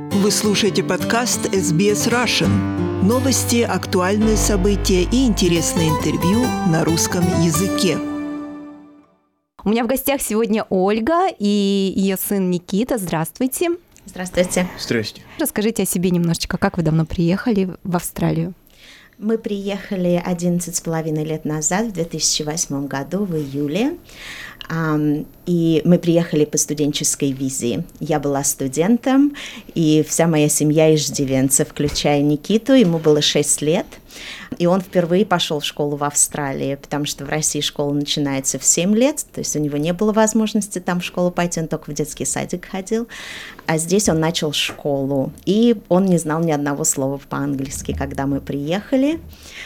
Вы слушаете подкаст SBS Russian. Новости, актуальные события и интересные интервью на русском языке. У меня в гостях сегодня Ольга и ее сын Никита. Здравствуйте. Здравствуйте. Здрасте. Расскажите о себе немножечко. Как вы давно приехали в Австралию? Мы приехали 11,5 лет назад, в 2008 году, в июле. И мы приехали по студенческой визе. Я была студентом, и вся моя семья иждивенцы, включая Никиту. Ему было 6 лет. И он впервые пошел в школу в Австралии, потому что в России школа начинается в 7 лет, то есть у него не было возможности там в школу пойти, он только в детский садик ходил. А здесь он начал школу, и он не знал ни одного слова по-английски, когда мы приехали.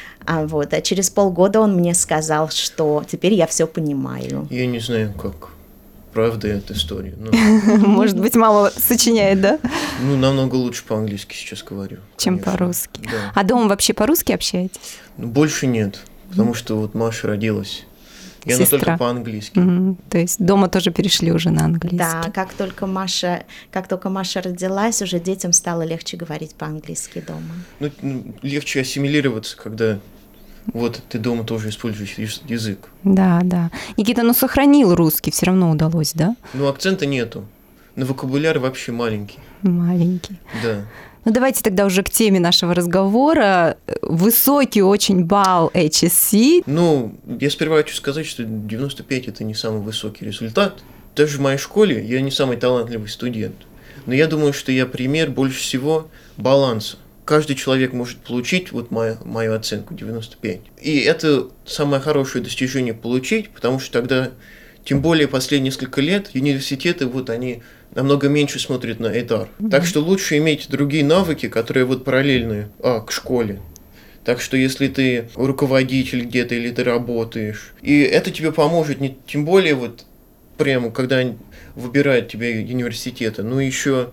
А через полгода он мне сказал, что теперь я все понимаю. Я не знаю, как правда эта история. Может быть, мама сочиняет, да? Намного лучше по-английски сейчас говорю. Чем конечно. по-русски. Да. А дома вообще по-русски общаетесь? Больше нет, потому что вот Маша родилась. И она Сестра. только по-английски. То есть дома тоже перешли уже на английский. Да, как только Маша родилась, уже детям стало легче говорить по-английски дома. Легче ассимилироваться, когда вот ты дома тоже используешь язык. Да. Никита, сохранил русский, все равно удалось, да? Акцента нету. Но вокабуляр вообще маленький. Маленький. Да. Давайте тогда уже к теме нашего разговора. Высокий очень балл HSC. Я сперва хочу сказать, что 95 – это не самый высокий результат. Даже в моей школе я не самый талантливый студент. Но я думаю, что я пример больше всего баланса. Каждый человек может получить мою оценку 95. И это самое хорошее достижение получить, потому что тогда, тем более последние несколько лет, университеты, они намного меньше смотрят на HR. Так что лучше иметь другие навыки, которые параллельные к школе. Так что если ты руководитель где-то или ты работаешь, и это тебе поможет, тем более прямо когда выбирают тебе университеты, еще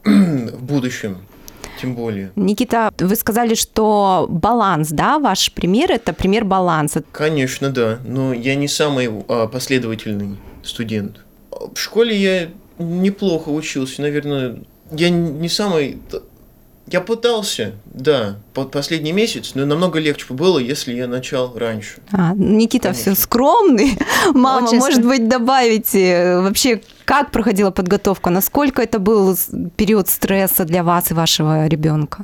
в будущем. Тем более. Никита, вы сказали, что баланс, да, ваш пример – это пример баланса. Конечно, да, но я не самый последовательный студент. В школе я неплохо учился, наверное, я не самый... Я пытался, да, последний месяц, но намного легче было, если я начал раньше. Никита все скромный. Мама, может быть, добавите вообще, как проходила подготовка, насколько это был период стресса для вас и вашего ребенка?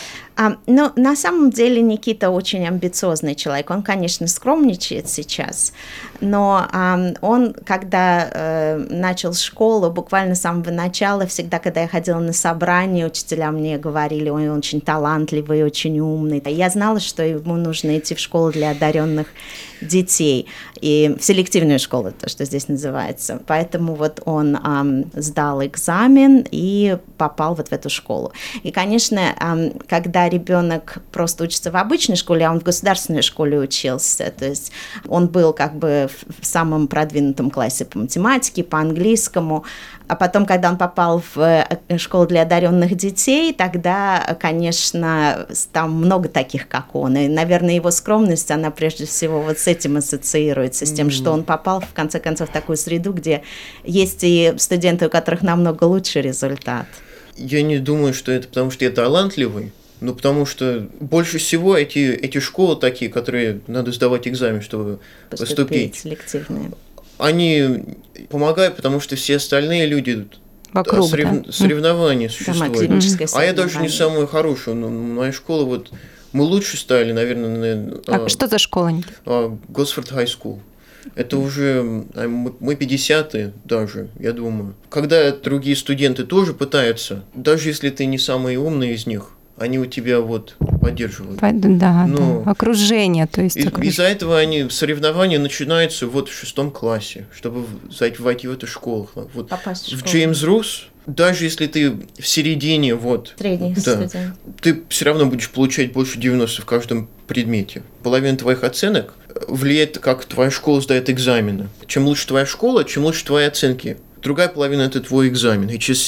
На самом деле Никита очень амбициозный человек. Он, конечно, скромничает сейчас, но он, когда начал школу, буквально с самого начала, всегда, когда я ходила на собрания, учителя мне говорили, он очень талантливый, очень умный. Я знала, что ему нужно идти в школу для одаренных детей, и в селективную школу, то, что здесь называется. Поэтому он сдал экзамен и попал в эту школу. И, конечно, когда ребенок просто учится в обычной школе, а он в государственной школе учился, то есть он был в самом продвинутом классе по математике, по английскому, а потом, когда он попал в школу для одаренных детей, тогда, конечно, там много таких, как он. И, наверное, его скромность, она прежде всего с этим ассоциируется, с тем, что он попал, в конце концов, в такую среду, где есть и студенты, у которых намного лучший результат. Я не думаю, что это потому, что я талантливый, но потому что больше всего эти школы такие, которые надо сдавать экзамен, чтобы поступить. Селективные. Они помогают, потому что все остальные люди вокруг, соревнования существуют. А я даже не самый хороший. Моя школа, мы лучше стали, наверное. Что за школа? Госфорд High School. Это уже мы 50-е даже, я думаю. Когда другие студенты тоже пытаются, даже если ты не самый умный из них, они у тебя поддерживают. Да, окружение. То есть из-за этого соревнования начинаются в 6 классе, чтобы войти в эту школу. Попасть в школу. В Джеймс Рус, даже если ты в середине, средний студент, ты все равно будешь получать больше 90 в каждом предмете. Половина твоих оценок влияет, как твоя школа сдает экзамены. Чем лучше твоя школа, чем лучше твои оценки. Другая половина – это твой экзамен, HSC.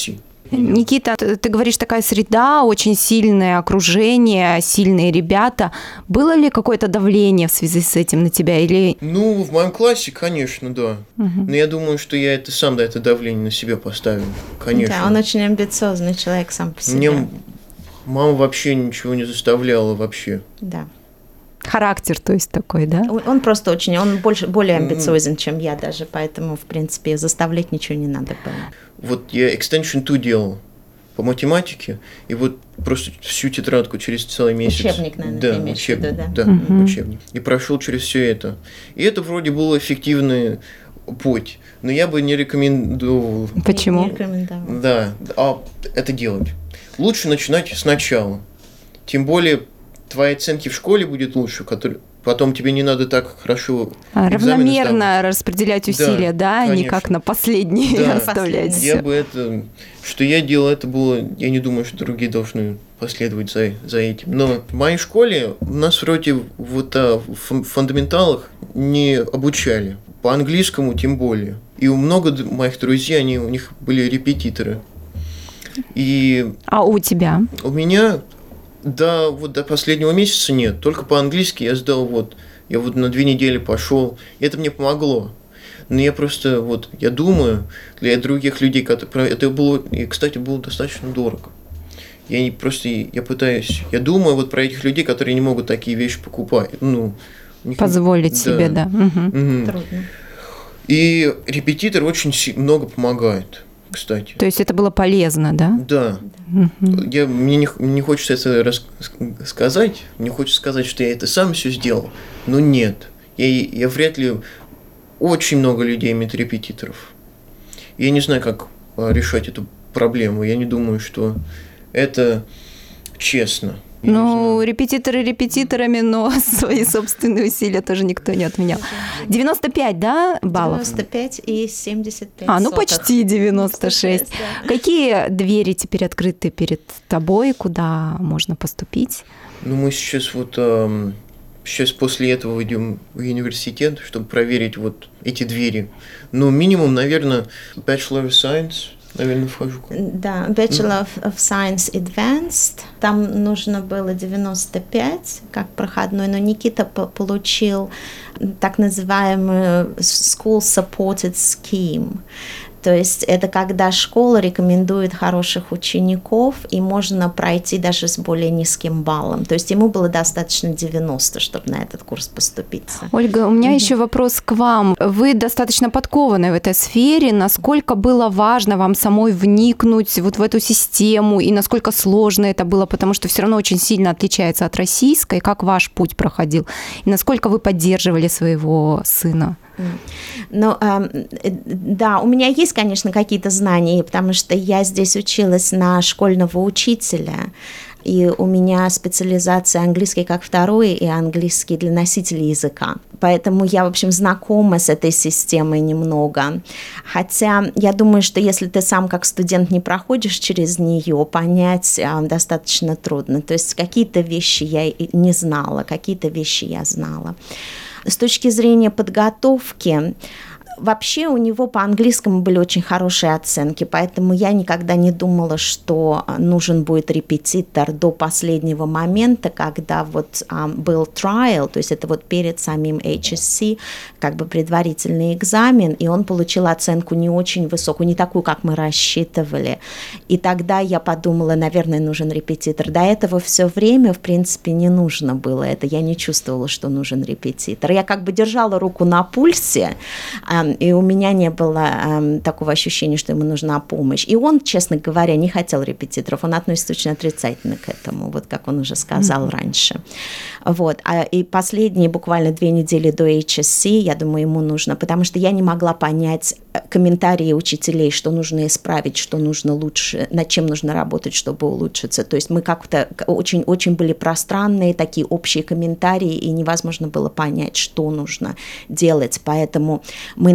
Никита, ты говоришь, такая среда, очень сильное окружение, сильные ребята. Было ли какое-то давление в связи с этим на тебя? Или... Ну, в моем классе, конечно, да. Но я думаю, что я это сам, это давление на себя поставил, конечно. Да, он очень амбициозный человек сам по себе. Мне мама вообще ничего не заставляла вообще. Да. Характер, то есть, такой, да? Он просто более амбициозен, чем я даже, поэтому, в принципе, заставлять ничего не надо было. Вот я Extension 2 делал по математике, и вот просто всю тетрадку через целый месяц. Учебник, наверное, да, ты имеешь в виду, да? Да, учебник. И прошел через все это. И это вроде был эффективный путь, но я бы не рекомендовал. Почему? Не рекомендовал. Да, это делать. Лучше начинать сначала. Тем более твои оценки в школе будет лучше, потом тебе не надо так хорошо равномерно распределять усилия, да, конечно. Не как на последние оставлять. Я бы что я делал, это было, я не думаю, что другие должны последовать за этим. Но в моей школе нас вроде вот в фундаменталах не обучали, по английскому тем более. И у много моих друзей, у них были репетиторы. А у тебя? У меня... Да, вот до последнего месяца нет. Только по-английски я сдал я на 2 недели пошел. И это мне помогло. Но я просто я думаю, для других людей, это было, и, кстати, было достаточно дорого. Я думаю про этих людей, которые не могут такие вещи покупать. Позволить себе, да. Трудно. И репетитор очень много помогает. Кстати. То есть это было полезно, да? Да. Мне не хочется это сказать, мне хочется сказать, что я это сам все сделал, но нет. Я вряд ли... Очень много людей имеют репетиторов. Я не знаю, как решать эту проблему. Я не думаю, что это честно. Репетиторы репетиторами, но свои собственные усилия тоже никто не отменял. 95, да, баллов? 95 и 75 почти 96. Да. Какие двери теперь открыты перед тобой, куда можно поступить? Мы сейчас сейчас после этого идем в университет, чтобы проверить эти двери. Минимум, наверное, Bachelor of Science. Наверное, вхожу. Да, Bachelor of Science Advanced. Там нужно было 95 как проходной, но Никита получил так называемую School Supported Scheme. То есть это когда школа рекомендует хороших учеников, и можно пройти даже с более низким баллом. То есть ему было достаточно 90, чтобы на этот курс поступиться. Ольга, у меня еще вопрос к вам. Вы достаточно подкованы в этой сфере. Насколько было важно вам самой вникнуть в эту систему, и насколько сложно это было, потому что все равно очень сильно отличается от российской. Как ваш путь проходил? И насколько вы поддерживали своего сына? Да, у меня есть, конечно, какие-то знания, потому что я здесь училась на школьного учителя, и у меня специализация английский как второй и английский для носителей языка. Поэтому я, в общем, знакома с этой системой немного. Хотя я думаю, что если ты сам как студент не проходишь через нее, понять достаточно трудно. То есть какие-то вещи я не знала, какие-то вещи я знала. С точки зрения подготовки, вообще у него по английскому были очень хорошие оценки, поэтому я никогда не думала, что нужен будет репетитор до последнего момента, когда был trial, то есть это перед самим HSC, как бы предварительный экзамен, и он получил оценку не очень высокую, не такую, как мы рассчитывали. И тогда я подумала, наверное, нужен репетитор. До этого все время, в принципе, не нужно было это, я не чувствовала, что нужен репетитор. Я как бы держала руку на пульсе, и у меня не было такого ощущения, что ему нужна помощь. И он, честно говоря, не хотел репетиторов, он относится очень отрицательно к этому, как он уже сказал раньше. И последние буквально 2 недели до HSC, я думаю, ему нужно, потому что я не могла понять комментарии учителей, что нужно исправить, что нужно лучше, над чем нужно работать, чтобы улучшиться. То есть мы как-то очень были пространные, такие общие комментарии, и невозможно было понять, что нужно делать. Поэтому мы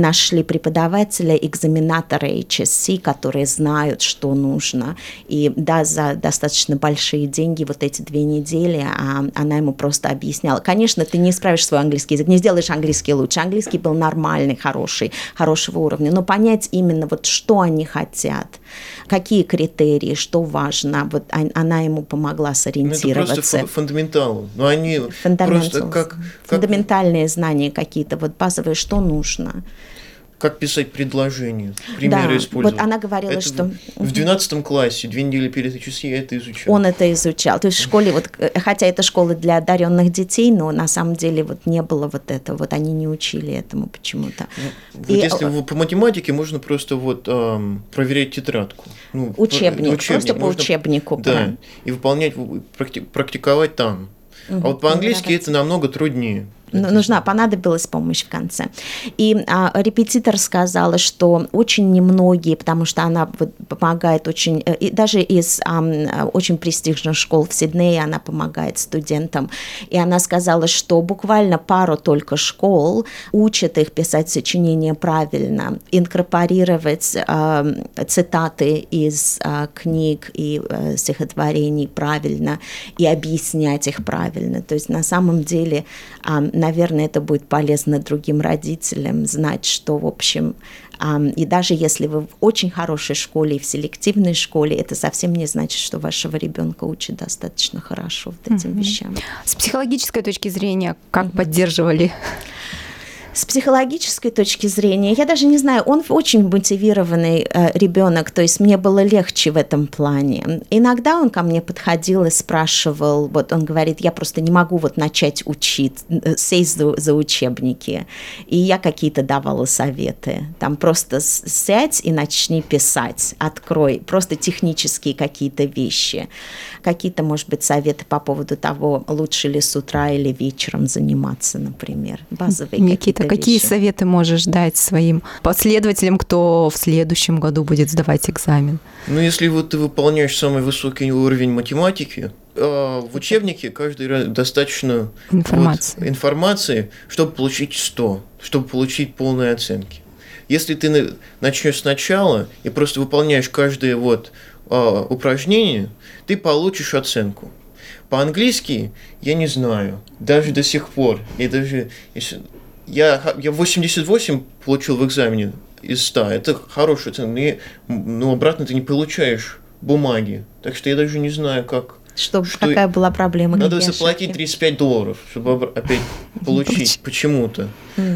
нашли преподавателя, экзаменатора HSC, которые знают, что нужно. И да, за достаточно большие деньги вот эти 2 недели она ему просто объясняла. Конечно, ты не исправишь свой английский язык, не сделаешь английский лучше. Английский был нормальный, хорошего уровня. Но понять именно вот что они хотят, какие критерии, что важно, вот она ему помогла сориентироваться. Это просто фундаменталы. Но они просто фундаментальные знания какие-то, вот базовые, что нужно. Как писать предложения, примеры использовать. Вот она говорила, что... В 12 классе, 2 недели перед HSC я это изучал. Он это изучал. То есть в школе, вот, хотя это школа для одаренных детей, но на самом деле вот не было вот этого, вот они не учили этому почему-то. Вот если по математике можно просто вот проверять тетрадку. Учебник, просто по учебнику. Да, и выполнять, практиковать там. А вот по-английски это намного труднее. Понадобилась помощь в конце. И репетитор сказала, что очень немногие, потому что она помогает очень, и даже из очень престижных школ в Сиднее она помогает студентам. И она сказала, что буквально пару только школ учат их писать сочинения правильно, инкорпорировать цитаты из книг и стихотворений правильно и объяснять их правильно. То есть на самом деле, наверное, это будет полезно другим родителям знать, что, в общем, и даже если вы в очень хорошей школе и в селективной школе, это совсем не значит, что вашего ребенка учат достаточно хорошо вот этим вещам. С психологической точки зрения, как поддерживали? С психологической точки зрения, я даже не знаю, он очень мотивированный ребенок, то есть мне было легче в этом плане. Иногда он ко мне подходил и спрашивал, вот он говорит, я просто не могу вот начать учить, сесть за учебники. И я какие-то давала советы. Там просто сядь и начни писать, открой, просто технические какие-то вещи. Какие-то, может быть, советы по поводу того, лучше ли с утра или вечером заниматься, например. Базовые Какие советы можешь дать своим последователям, кто в следующем году будет сдавать экзамен? Если вот ты выполняешь самый высокий уровень математики, в учебнике каждый раз достаточно информации, чтобы получить 100, чтобы получить полные оценки. Если ты начнешь сначала и просто выполняешь каждое упражнение, ты получишь оценку. По-английски я не знаю, даже до сих пор. Я 88 получил в экзамене из 100, это хорошая оценка, но обратно ты не получаешь бумаги, так что я даже не знаю, какая была проблема. Надо заплатить $35, чтобы опять получить почему-то.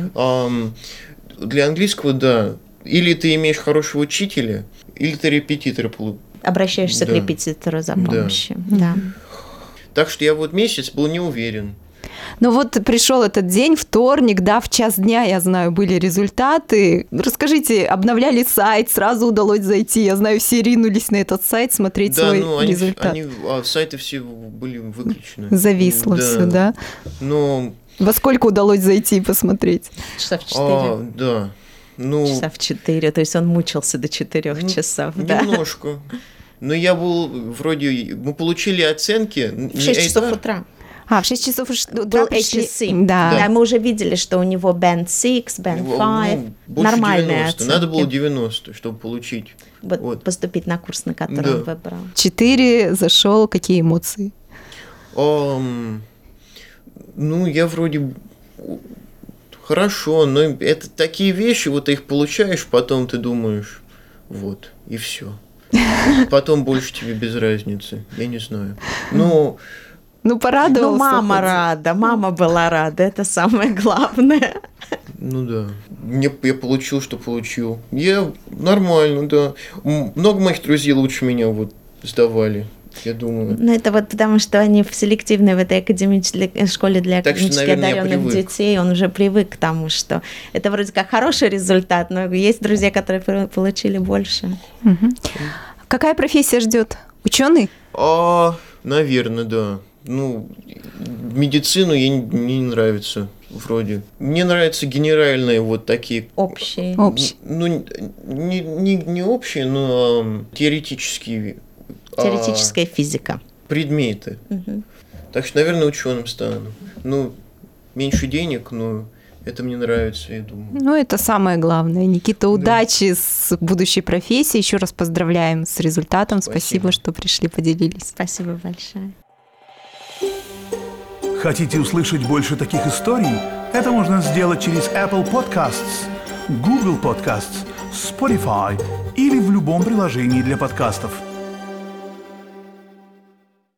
Для английского, да, или ты имеешь хорошего учителя, или ты репетитора. Обращаешься к репетитору за помощью. Да. Так что я месяц был не уверен. Ну вот пришел этот день, вторник, да, в час дня, я знаю, были результаты. Расскажите, обновляли сайт, сразу удалось зайти? Я знаю, все ринулись на этот сайт смотреть свой результат. Сайты все были выключены. Зависло все, да? Но... Во сколько удалось зайти и посмотреть? Часа в 4. Да. Часа в 4, то есть он мучился до 4 часов, да? Немножко. Но я был мы получили оценки... В 6 часов утра. В 6 часов утра пришли. HSC. Да, мы уже видели, что у него Band 6, Band 5, нормальная оценка. Надо было 90, чтобы получить. Поступить на курс, на который он выбрал. 4 зашел, какие эмоции? Я вроде... Хорошо, но это такие вещи, ты их получаешь, потом ты думаешь, и все. Потом больше тебе без разницы, я не знаю. Порадовался. Мама рада, мама была рада, это самое главное. Да. Я получил, что получил. Я нормально, да. Много моих друзей лучше меня сдавали, я думаю. Это потому, что они в селективной в этой школе для академически одаренных детей, он уже привык к тому, что это вроде как хороший результат, но есть друзья, которые получили больше. Какая профессия ждет? Ученый? Наверное, да. Медицину мне не нравится, вроде. Мне нравятся генеральные такие... Общие. Не общие, но теоретические... Теоретическая физика. Предметы. Так что, наверное, ученым стану. Меньше денег, но Это мне нравится, я думаю. Ну, это самое главное. Никита, удачи с будущей профессией. Еще раз поздравляем с результатом. Спасибо, что пришли, поделились. Спасибо большое. Хотите услышать больше таких историй? Это можно сделать через Apple Podcasts, Google Podcasts, Spotify или в любом приложении для подкастов.